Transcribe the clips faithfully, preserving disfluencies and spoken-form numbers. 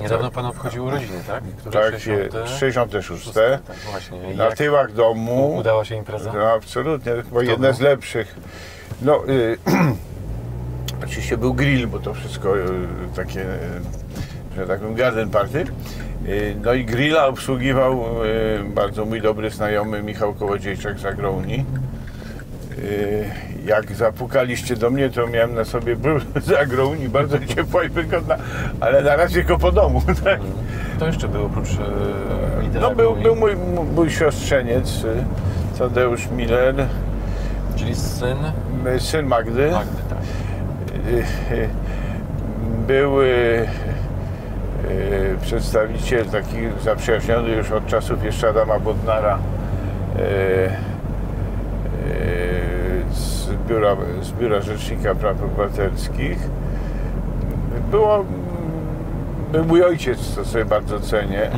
Niedawno pan obchodził urodziny, tak? Które tak, sześćdziesiąte szóste. Tak, właśnie. Na tyłach domu. Udała się impreza? No, absolutnie, chyba jedna z lepszych. No, y, oczywiście był grill, bo to wszystko y, takie, y, że tak powiem, garden party. Y, no i grilla obsługiwał y, bardzo mój dobry znajomy Michał Kołodziejczak z Agrounii. Jak zapukaliście do mnie, to miałem na sobie bluzę z Agrounii, bardzo ciepła i wygodna, ale na razie go po domu, tak? To jeszcze był oprócz e, lidera No był, był mój, mój siostrzeniec, Tadeusz Miller. Czyli syn? Syn Magdy. Magdy, tak. Był przedstawiciel taki zaprzyjaźniony już od czasów jeszcze Adama Bodnara z biura, z biura Rzecznika Praw Obywatelskich. Było, był mój ojciec, co sobie bardzo cenię.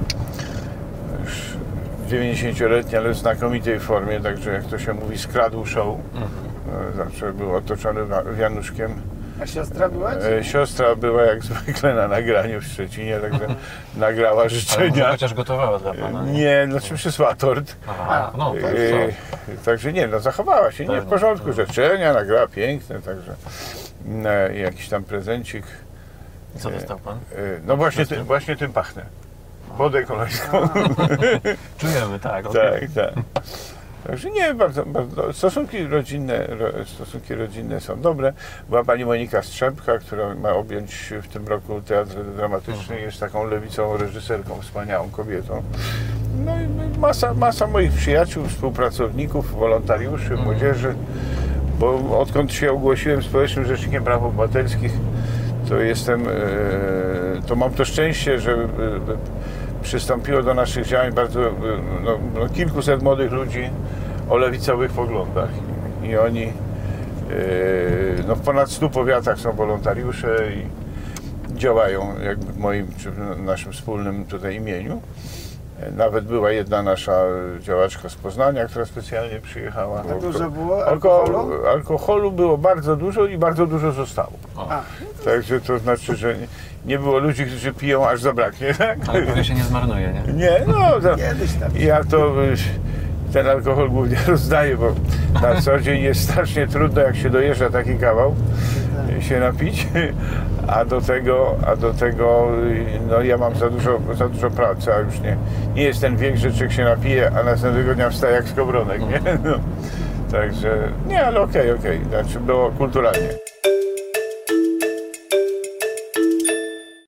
Już dziewięćdziesięcioletni, ale w znakomitej formie, także jak to się mówi, skradł show. Zawsze był otoczony wianuszkiem. A siostra była? E, siostra była jak zwykle na nagraniu w Szczecinie, także nagrała życzenia. Ale chociaż gotowała dla pana? Nie, nie znaczy przysłała tort. Aha, no to e, Także nie, no zachowała się, nie w porządku, życzenia, nagrała piękne, także e, jakiś tam prezencik. I co dostał pan? E, no właśnie, ty, właśnie tym pachnę. Wodę kolońską. Czujemy, tak. Okay. Tak, tak. Także nie, bardzo, bardzo, stosunki rodzinne, stosunki rodzinne są dobre. Była pani Monika Strzepka, która ma objąć w tym roku teatr dramatyczny, jest taką lewicową reżyserką, wspaniałą kobietą. No i masa, masa moich przyjaciół, współpracowników, wolontariuszy, młodzieży, bo odkąd się ogłosiłem Społecznym Rzecznikiem Praw Obywatelskich, to jestem, to mam to szczęście, że przystąpiło do naszych działań bardzo no, no, kilkuset młodych ludzi o lewicowych poglądach i oni yy, no, w ponad stu powiatach są wolontariusze i działają jakby w moim czy w naszym wspólnym tutaj imieniu. Nawet była jedna nasza działaczka z Poznania, która specjalnie przyjechała. A dużo było alkoholu? Alkoholu, alkoholu było bardzo dużo i bardzo dużo zostało. A. Także to znaczy, że nie było ludzi, którzy piją aż zabraknie. Tak? Ale pewnie się nie zmarnuje, nie? Nie, no to Kiedyś tam. ja to ten alkohol głównie rozdaję, bo na co dzień jest strasznie trudno, jak się dojeżdża taki kawał, się napić, a do tego, a do tego no ja mam za dużo, za dużo pracy, a już nie, nie jest ten wiek, że człowiek się napije, a następnego dnia wstaje jak skowronek, nie? No, także, nie, ale okej, okay, okej, okay. Znaczy było kulturalnie.